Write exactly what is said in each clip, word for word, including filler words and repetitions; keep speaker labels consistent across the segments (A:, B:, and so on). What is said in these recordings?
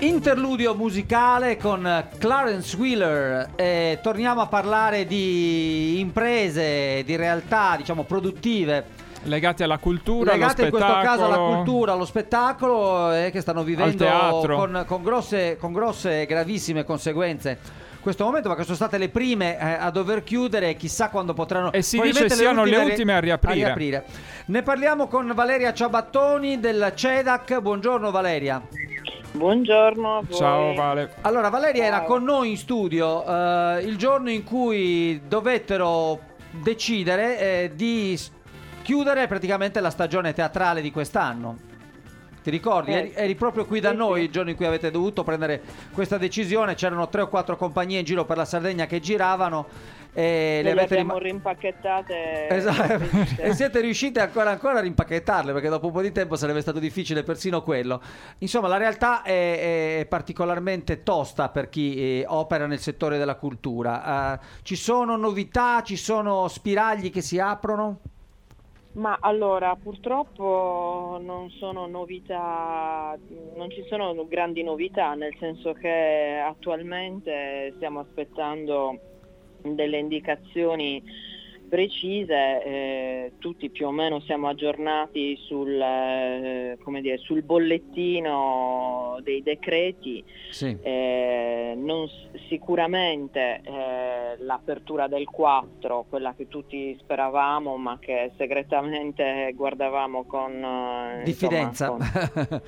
A: Interludio musicale con Clarence Wheeler. Eh, torniamo a parlare di imprese, di realtà, diciamo, produttive
B: legate alla cultura,
A: legate
B: allo
A: in questo caso alla
B: spettacolo,
A: cultura, allo spettacolo, eh, che stanno vivendo con, con grosse, con grosse, gravissime conseguenze questo momento, perché sono state le prime eh, a dover chiudere, chissà quando potranno,
B: e si dice siano le ultime a riaprire.
A: a riaprire. Ne parliamo con Valeria Ciabattoni del CEDAC. Buongiorno Valeria.
C: Buongiorno a voi.
B: Ciao Vale.
A: Allora Valeria
C: Ciao.
A: era con noi in studio eh, il giorno in cui dovettero decidere eh, di chiudere praticamente la stagione teatrale di quest'anno. Ti ricordi?
C: Eh,
A: eri, eri proprio qui da
C: sì,
A: noi
C: sì.
A: il giorno in cui avete dovuto prendere questa decisione. C'erano tre o quattro compagnie in giro per la Sardegna che giravano e le,
C: le
A: avete
C: abbiamo
A: rima-
C: rimpacchettate.
A: Esatto. E siete riusciti ancora ancora a rimpacchettarle, perché dopo un po' di tempo sarebbe stato difficile persino quello. Insomma, la realtà è, è particolarmente tosta per chi eh, opera nel settore della cultura. Uh, ci sono novità, ci sono spiragli che si aprono?
C: Ma allora, purtroppo non sono novità, non ci sono grandi novità, nel senso che attualmente stiamo aspettando delle indicazioni precise, eh, tutti più o meno siamo aggiornati sul, eh, come dire, sul bollettino dei decreti.
A: Sì.
C: Eh, non, sicuramente eh, l'apertura del quattro, quella che tutti speravamo ma che segretamente guardavamo con eh,
A: diffidenza,
C: insomma,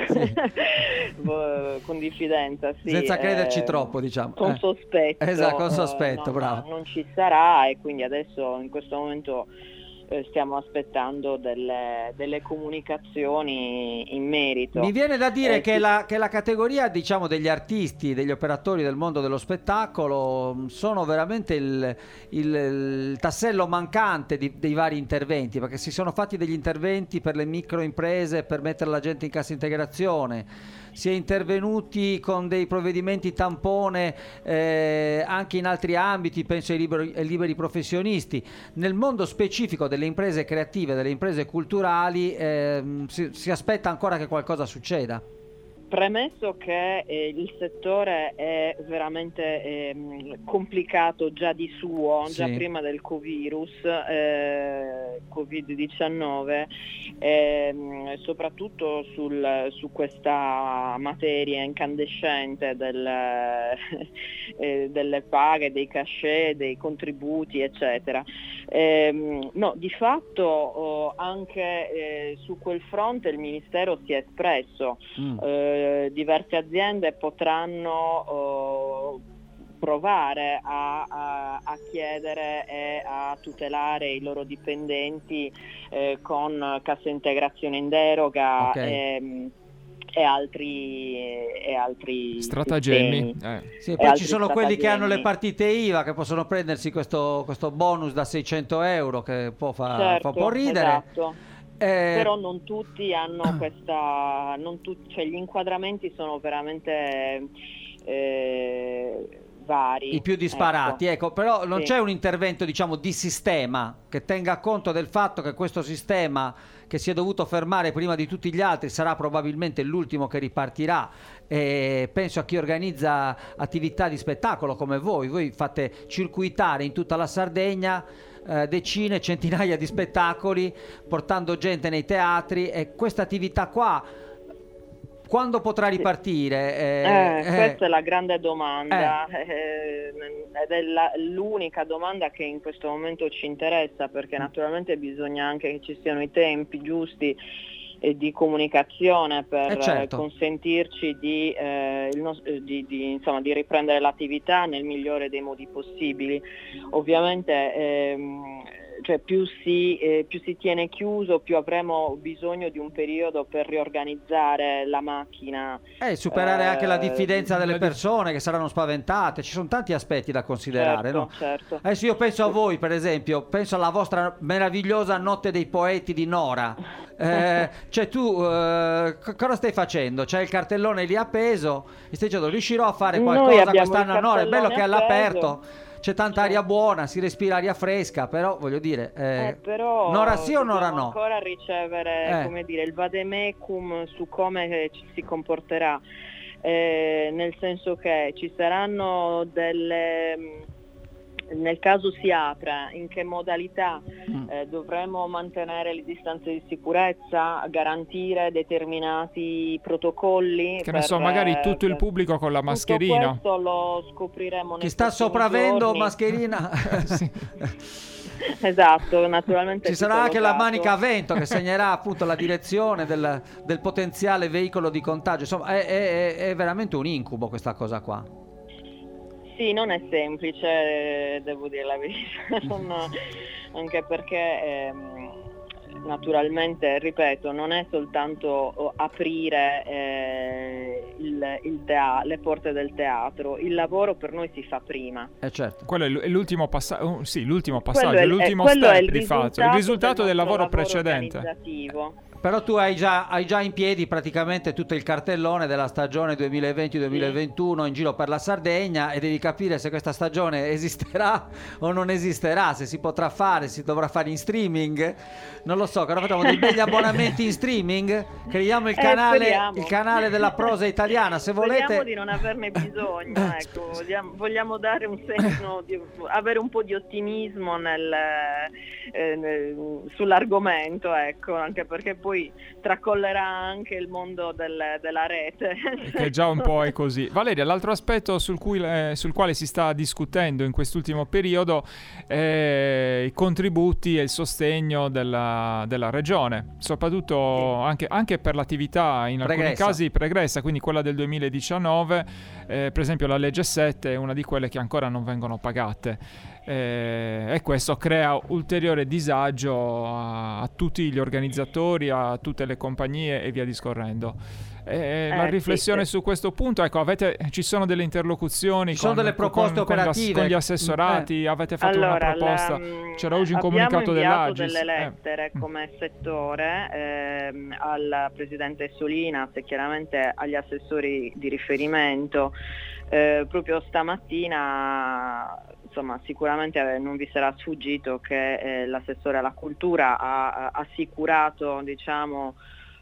C: con, con diffidenza, sì,
A: senza crederci
C: eh,
A: troppo, diciamo,
C: con
A: eh.
C: sospetto,
A: esatto, con sospetto,
C: eh, no,
A: bravo.
C: no, non ci sarà, e quindi adesso in questo momento eh, stiamo aspettando delle, delle comunicazioni in merito.
A: Mi viene da dire
C: Eh,
A: che,
C: sì.
A: la, che la categoria, diciamo, degli artisti, degli operatori del mondo dello spettacolo mh, sono veramente il, il- il tassello mancante di- dei vari interventi, perché si sono fatti degli interventi per le microimprese, per mettere la gente in cassa integrazione. Si è intervenuti con dei provvedimenti tampone eh, anche in altri ambiti, penso ai liberi, ai liberi professionisti. Nel mondo specifico delle imprese creative, delle imprese culturali, ehm, si, si aspetta ancora che qualcosa succeda.
C: Premesso che eh, il settore è veramente ehm, complicato già di suo,
A: Sì.
C: già prima del covirus, eh, covid diciannove, ehm, soprattutto sul, su questa materia incandescente del, eh, delle paghe, dei cachet, dei contributi, eccetera. Ehm, no, di fatto oh, anche eh, su quel fronte il Ministero si è espresso.
A: Mm.
C: Eh, diverse aziende potranno oh, provare a, a, a chiedere e a tutelare i loro dipendenti eh, con cassa integrazione in deroga,
A: Ok.
C: e, e altri, e altri
B: Stratagemmi.
C: sistemi.
B: Eh.
A: Sì,
C: E
A: poi ci
C: altri
A: sono quelli che hanno le
C: stratagemmi.
A: partite I V A che possono prendersi questo, questo bonus da seicento euro, che può fa,
C: Certo,
A: fa un po' ridere.
C: esatto.
A: Eh,
C: Però non tutti hanno questa, non tutti, cioè gli inquadramenti sono veramente eh, vari.
A: I più disparati, ecco, però non
C: Sì.
A: c'è un intervento, diciamo, di sistema che tenga conto del fatto che questo sistema, che si è dovuto fermare prima di tutti gli altri, sarà probabilmente l'ultimo che ripartirà. E penso a chi organizza attività di spettacolo come voi. Voi fate circuitare in tutta la Sardegna eh, decine, centinaia di spettacoli, portando gente nei teatri, e questa attività qua quando potrà ripartire?
C: Eh,
A: Eh, eh,
C: questa è la grande domanda, eh, ed è la- l'unica domanda che in questo momento ci interessa, perché naturalmente bisogna anche che ci siano i tempi giusti eh, di comunicazione per
A: Eh, certo.
C: eh, consentirci di, eh, il nos- eh, di, di, insomma, di riprendere l'attività nel migliore dei modi possibili. Ovviamente ehm, cioè più si, eh, più si tiene chiuso, più avremo bisogno di un periodo per riorganizzare la macchina.
A: Eh, superare
C: eh,
A: anche la diffidenza delle
B: la-
A: persone che saranno spaventate. Ci sono tanti aspetti da considerare,
C: Certo,
A: no?
C: certo.
A: Adesso io penso a voi, per esempio, penso alla vostra meravigliosa Notte dei Poeti di Nora. Eh, cioè tu eh, co- cosa stai facendo? C'è il cartellone lì appeso e stai dicendo riuscirò a fare
C: Noi
A: qualcosa
C: abbiamo
A: quest'anno a
C: il
A: Nora? È bello
C: cartellone
A: che è all'aperto,
C: appeso.
A: c'è tanta aria buona, si respira aria fresca, però voglio dire, eh,
C: Eh, però
A: Nora sì o
C: dobbiamo
A: Nora no?
C: ancora ricevere
A: Eh.
C: come dire, il vademecum su come ci si comporterà. eh, nel senso che ci saranno delle... Nel caso si apra, in che modalità eh, dovremo mantenere le distanze di sicurezza, garantire determinati protocolli?
B: Che
C: per,
B: ne so, magari tutto il pubblico con la mascherina.
C: Tutto questo lo scopriremo nei
A: Chi sta
C: prossimi
A: sopravvendo
C: giorni.
A: mascherina?
B: Sì.
C: Esatto, naturalmente.
A: Ci sarà anche la
C: locato.
A: manica a vento che segnerà appunto la direzione del, del potenziale veicolo di contagio. Insomma, è, è, è veramente un incubo questa cosa qua.
C: Sì, non è semplice, devo dire la verità, non, anche perché ehm, naturalmente, ripeto, non è soltanto aprire eh, il, il tea- le porte del teatro, il lavoro per noi si fa prima.
A: Eh certo.
B: Quello è l- è l'ultimo, passa- uh, sì, l'ultimo passaggio,
C: Quello è,
B: l'ultimo
C: quello è
B: step
C: il
B: di fatto, il
C: risultato
B: risultato del,
C: del
B: lavoro,
C: lavoro
B: precedente.
C: organizzativo.
A: Però tu hai già, hai già in piedi praticamente tutto il cartellone della stagione duemilaventi duemilaventuno in giro per la Sardegna e devi capire se questa stagione esisterà o non esisterà, se si potrà fare, si dovrà fare in streaming, non lo so, che ora facciamo dei belli abbonamenti in streaming, creiamo il
C: Eh,
A: canale,
C: speriamo.
A: il canale della prosa italiana, se volete.
C: Speriamo di non averne bisogno, ecco, vogliamo, vogliamo dare un senso, di, avere un po' di ottimismo nel, eh, nel, sull'argomento, ecco, anche perché poi tracollerà anche il mondo del, della rete.
B: Che già un po' è così. Valeria, l'altro aspetto sul, cui, eh, sul quale si sta discutendo in quest'ultimo periodo è i contributi e il sostegno della, della regione, soprattutto sì. anche, anche per l'attività in alcuni
A: pregressa.
B: casi pregressa, quindi quella del duemiladiciannove, eh, per esempio la legge sette è una di quelle che ancora non vengono pagate. Eh, e questo crea ulteriore disagio a, a tutti gli organizzatori, a tutte le compagnie e via discorrendo. Eh,
C: Eh,
B: la riflessione
C: sì,
B: su questo punto, ecco, avete, ci sono delle interlocuzioni,
A: Ci sono
B: con,
A: delle proposte
B: con, con,
A: operative.
B: con gli assessorati, eh. avete fatto
C: allora,
B: una proposta,
C: la,
B: c'era oggi un
C: abbiamo
B: comunicato
C: inviato
B: dell'Agis.
C: delle
B: eh.
C: lettere come settore ehm, al presidente Solinas e chiaramente agli assessori di riferimento. Eh, proprio stamattina, insomma, sicuramente non vi sarà sfuggito che eh, l'assessore alla cultura ha, ha assicurato, diciamo,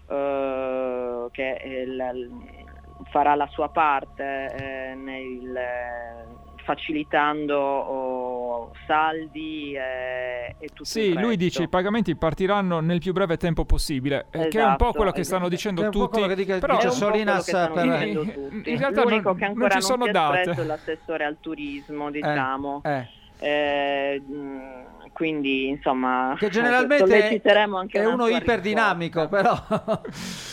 C: eh, che il, farà la sua parte eh, nel, facilitando oh, saldi eh, e tutto
B: sì,
C: il resto.
B: lui dice i pagamenti partiranno nel più breve tempo possibile, eh,
C: Esatto,
B: che è un po' quello che
C: esatto.
B: stanno dicendo
A: Che è un po'
B: tutti,
A: quello che dica-
B: però
A: dice
C: È un po'
A: Solinas
C: quello che stanno
A: per-
C: dicendo
B: in-
C: tutti.
B: in realtà
C: L'unico
B: non-
C: che
B: non
C: ancora
B: ci
C: non,
B: sono
C: si è
B: date.
C: espresso è l'assessore al turismo, diciamo.
A: Eh, eh.
C: Eh, mh, quindi insomma
A: Che generalmente
C: solleciteremo anche
A: è
C: una
A: uno
C: sua
A: iperdinamico,
C: risposta.
A: però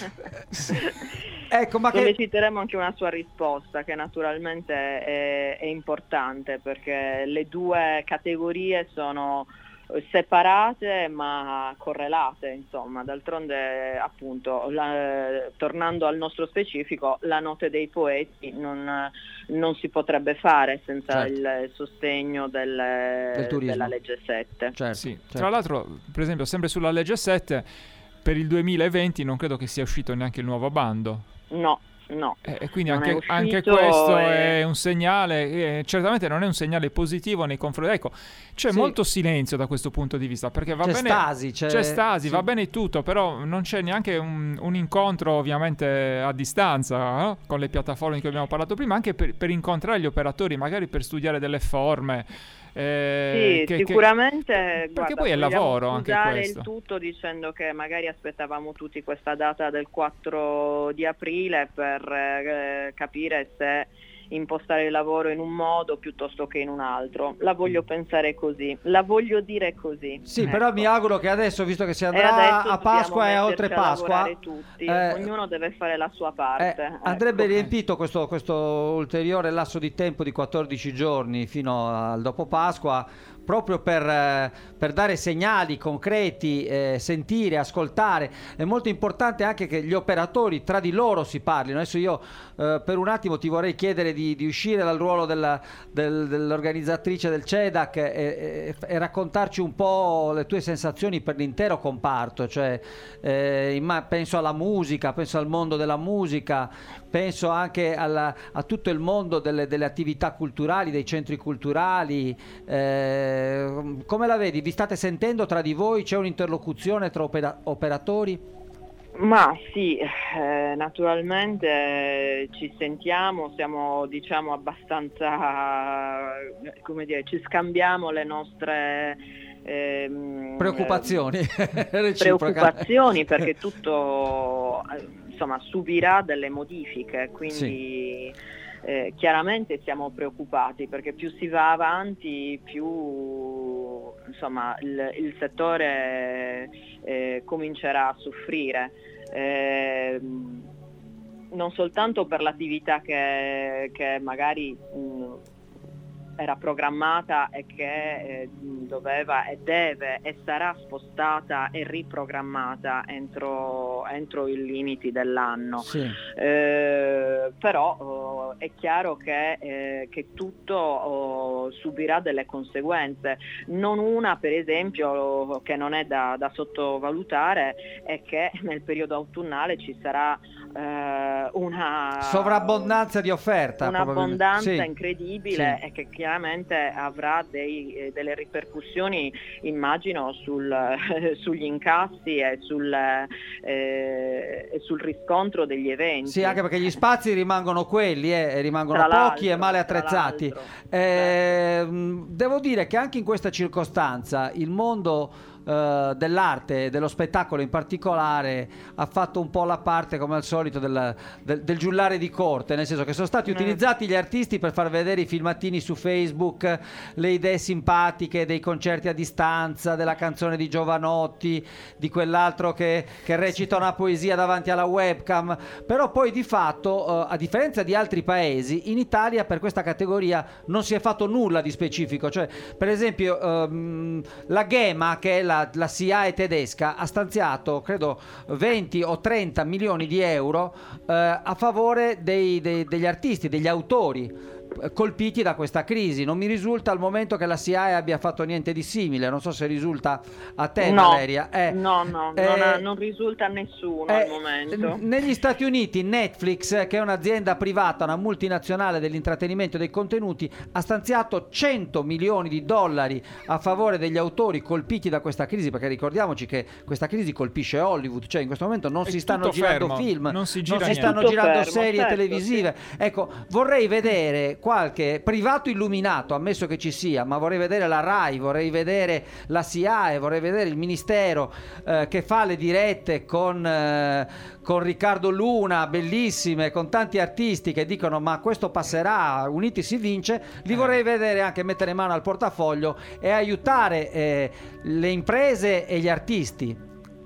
A: ecco, ma che
C: Solleciteremo anche una sua risposta, che naturalmente è, è importante, perché le due categorie sono separate ma correlate, insomma. D'altronde, appunto, la, tornando al nostro specifico, la notte dei poeti non, non si potrebbe fare senza
A: certo.
C: il sostegno del,
A: Del turismo.
C: della legge sette.
A: certo,
B: sì.
A: certo.
B: Tra l'altro, per esempio, sempre sulla legge sette, per il duemilaventi non credo che sia uscito neanche il nuovo bando.
C: No, no.
B: Eh, E quindi
C: Non
B: anche,
C: è uscito
B: anche questo
C: e-
B: è un segnale, eh, certamente non è un segnale positivo nei confronti. Ecco, c'è
A: Sì.
B: molto silenzio da questo punto di vista, perché va
A: C'è
B: bene,
A: stasi, c'è-
B: stasi,
A: sì.
B: va bene tutto, però non c'è neanche un, un incontro ovviamente a distanza, no? Con le piattaforme di cui abbiamo parlato prima, anche per, per incontrare gli operatori, magari per studiare delle forme. eh,
C: Sì,
B: che- che-
C: sicuramente.
B: perché
C: Guarda,
B: poi è
C: vogliamo
B: lavoro anche
C: scusare
B: questo.
C: il tutto dicendo che magari aspettavamo tutti questa data del quattro di aprile per eh, capire se impostare il lavoro in un modo piuttosto che in un altro. La voglio pensare così, la voglio dire così.
A: Sì,
C: Ecco.
A: però mi auguro che adesso, visto che si
C: E
A: andrà
C: adesso
A: a Pasqua e a
C: dobbiamo
A: oltre
C: metterci a
A: Pasqua,
C: lavorare tutti,
A: eh,
C: ognuno deve fare la sua
A: eh,
C: parte.
A: andrebbe
C: ecco.
A: riempito questo, questo ulteriore lasso di tempo di quattordici giorni fino al dopo Pasqua, proprio per, eh, per dare segnali concreti, eh, sentire, ascoltare. È molto importante anche che gli operatori tra di loro si parlino. Adesso io eh, per un attimo ti vorrei chiedere di, di uscire dal ruolo della, del- dell'organizzatrice del CEDAC e, e- e raccontarci un po' le tue sensazioni per l'intero comparto, cioè eh, imma- penso alla musica, penso al mondo della musica, penso anche alla- a tutto il mondo delle, delle attività culturali, dei centri culturali. eh, come la vedi? Vi state sentendo tra di voi? C'è un'interlocuzione tra opera- operatori?
C: Ma sì, eh, naturalmente eh, ci sentiamo, siamo diciamo abbastanza, eh, come dire, ci scambiamo le nostre ehm,
A: Preoccupazioni reciproche.
C: preoccupazioni perché tutto eh, insomma subirà delle modifiche,
A: Sì.
C: quindi eh, chiaramente siamo preoccupati perché più si va avanti più insomma il, il settore eh, comincerà a soffrire. Eh, non soltanto per l'attività che, che magari mh, era programmata e che eh, doveva e deve e sarà spostata e riprogrammata entro, entro i limiti dell'anno.
A: Sì.
C: Eh, però oh, è chiaro che, eh, che tutto oh, subirà delle conseguenze. Non una, per esempio, che non è da, da sottovalutare, è che nel periodo autunnale ci sarà eh, una
A: sovrabbondanza di offerta,
C: un'abbondanza
A: sì.
C: incredibile
A: Sì.
C: e che chiaramente avrà dei, eh, delle ripercussioni, immagino, sul, eh, sugli incassi e sul, eh, e sul riscontro degli eventi.
A: Sì, anche perché gli spazi rimangono quelli, eh, rimangono
C: Tra
A: pochi e male attrezzati. Eh, devo dire che anche in questa circostanza il mondo Uh, dell'arte e dello spettacolo in particolare ha fatto un po' la parte, come al solito, del, del, del giullare di corte, nel senso che sono stati
C: Mm.
A: utilizzati gli artisti per far vedere i filmatini su Facebook, le idee simpatiche dei concerti a distanza, della canzone di Giovanotti, di quell'altro che, che recita una poesia davanti alla webcam, però poi di fatto, uh, a differenza di altri paesi, in Italia per questa categoria non si è fatto nulla di specifico. Cioè, per esempio, um, la GEMA, che è la La, la S I A E tedesca, ha stanziato credo venti o trenta milioni di euro eh, a favore dei, dei, degli artisti, degli autori colpiti da questa crisi. Non mi risulta al momento che la S I A E abbia fatto niente di simile, non so se risulta a te,
C: no,
A: Valeria. Eh,
C: no, no,
A: eh,
C: non, ha, non risulta a nessuno
A: eh,
C: al momento.
A: Negli Stati Uniti Netflix, che è un'azienda privata, una multinazionale dell'intrattenimento e dei contenuti, ha stanziato cento milioni di dollari a favore degli autori colpiti da questa crisi, perché ricordiamoci che questa crisi colpisce Hollywood, cioè in questo momento non
B: È
A: si stanno
B: tutto
A: girando
B: fermo,
A: film,
B: non si,
A: non
B: gira
A: si
B: niente.
A: stanno
C: Tutto
A: girando
C: fermo,
A: serie
C: certo,
A: televisive.
C: sì.
A: Ecco, vorrei vedere qualche privato illuminato, ammesso che ci sia, ma vorrei vedere la RAI, vorrei vedere la S I A E, vorrei vedere il Ministero eh, che fa le dirette con, eh, con Riccardo Luna, bellissime, con tanti artisti che dicono ma questo passerà, Uniti si vince. Li vorrei vedere anche mettere mano al portafoglio e aiutare eh, le imprese e gli artisti.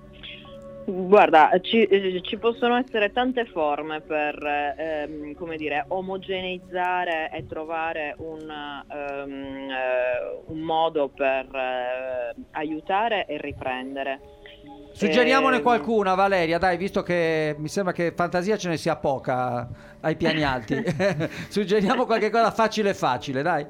C: Guarda, ci, ci possono essere tante forme per ehm, come dire, omogeneizzare e trovare un, um, uh, un modo per uh, aiutare e riprendere.
A: Suggeriamone
C: Eh,
A: qualcuna, Valeria, dai, visto che mi sembra che fantasia ce ne sia poca ai piani alti. Suggeriamo qualche cosa facile facile, dai.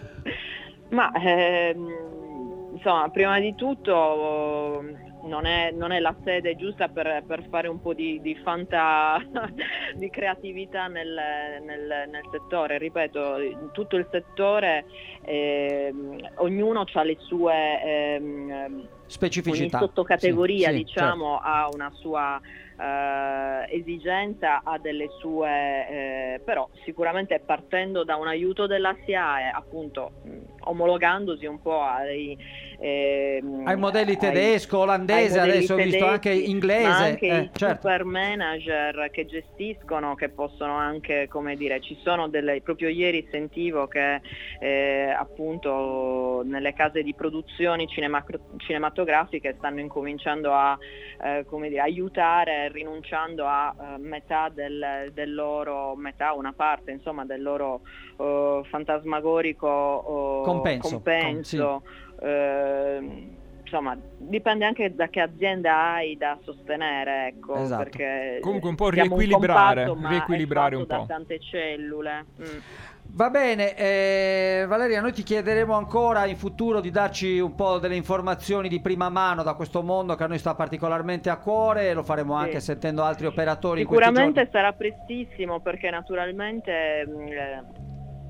C: Ma ehm, insomma, prima di tutto non è, non è la sede giusta per, per fare un po' di, di fanta di creatività nel, nel, nel settore. Ripeto, in tutto il settore ehm, ognuno ha le sue ehm,
A: specificità,
C: ogni sottocategoria,
A: sì, sì,
C: diciamo,
A: certo.
C: ha una sua eh, esigenza, ha delle sue eh, però sicuramente partendo da un aiuto della S I A E, appunto mh, omologandosi un po' ai, eh,
A: ai modelli
C: ai,
A: tedesco, olandese,
C: ai
A: adesso ho
C: tedeschi,
A: visto anche inglese,
C: ma anche
A: eh,
C: i
A: certo.
C: super manager che gestiscono, che possono anche, come dire, ci sono delle, proprio ieri sentivo che eh, appunto nelle case di produzioni cinema, cinematografiche stanno incominciando a eh, come dire, aiutare, rinunciando a uh, metà del, del loro, metà, una parte insomma del loro uh, fantasmagorico uh,
A: compenso,
C: compenso.
A: Com-
C: sì. uh, Insomma, dipende anche da che azienda hai da sostenere, ecco,
A: esatto.
C: Perché
B: comunque un po'
C: siamo
B: riequilibrare,
C: un compatto, ma
B: riequilibrare
C: è
B: un
C: fatto
B: po'.
C: da tante cellule. Mm.
A: Va bene, eh, Valeria, noi ti chiederemo ancora in futuro di darci un po' delle informazioni di prima mano da questo mondo che a noi sta particolarmente a cuore, e lo faremo
C: Sì.
A: anche sentendo altri operatori.
C: Sicuramente
A: in questi
C: sarà prestissimo, perché naturalmente mh,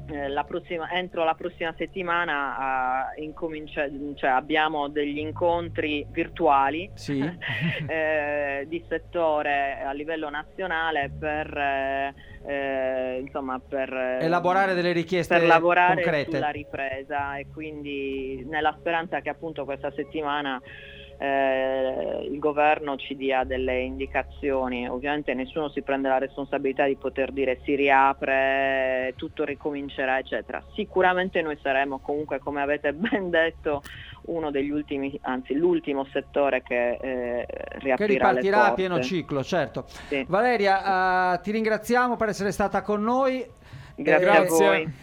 C: eh, la prossima, entro la prossima settimana uh, incomincia, cioè abbiamo degli incontri virtuali
A: sì.
C: eh, di settore a livello nazionale per eh, eh, insomma per
A: elaborare delle richieste
C: per lavorare
A: concrete
C: sulla ripresa, e quindi nella speranza che appunto questa settimana Eh, il governo ci dia delle indicazioni. Ovviamente nessuno si prende la responsabilità di poter dire si riapre, tutto ricomincerà eccetera. Sicuramente noi saremo comunque, come avete ben detto, uno degli ultimi, anzi l'ultimo settore che eh, riaprirà
A: che ripartirà
C: le
A: a pieno ciclo, certo.
C: Sì.
A: Valeria, uh, ti ringraziamo per essere stata con noi.
C: Grazie,
B: Grazie.
C: a voi.